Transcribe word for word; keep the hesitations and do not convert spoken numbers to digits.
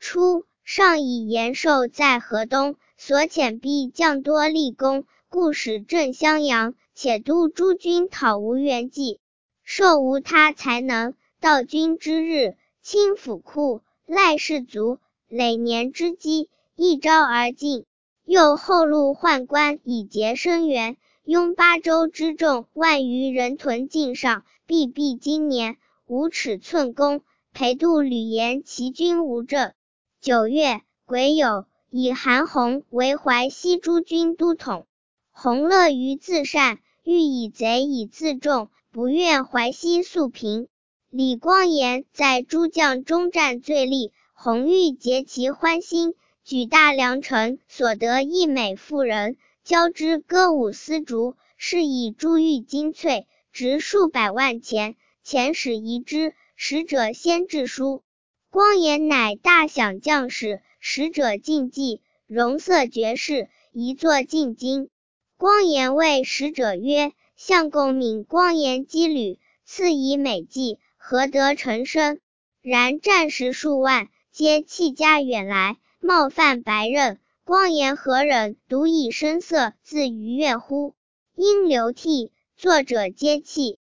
初，上以延寿在河东，所遣必将多立功，故使镇襄阳，且督诸军讨吴元济。寿无他才能，到军之日，清府库，赖士卒，累年之积，一朝而尽。又后路宦官以节生源，拥八州之众万余人屯境上，必必今年，无尺寸攻，裴度屡言其军无政。九月，癸酉，以韩弘为淮西诸军都统。弘乐于自善，欲以贼以自重，不愿淮西速平。李光炎在诸将中战最利，弘欲结其欢心，举大梁城所得一美妇人，交之歌舞丝竹，是以珠玉金翠，值数百万钱。遣使遗之，使者先致书。光炎乃大享将士，使者进计，容色绝世，一作进京。光炎谓使者曰：相公敏光炎羁旅，赐以美计，何得成生？然战士数万，皆弃家远来，冒犯白刃，光炎何忍独以声色自逾越乎？因流涕，作者皆泣。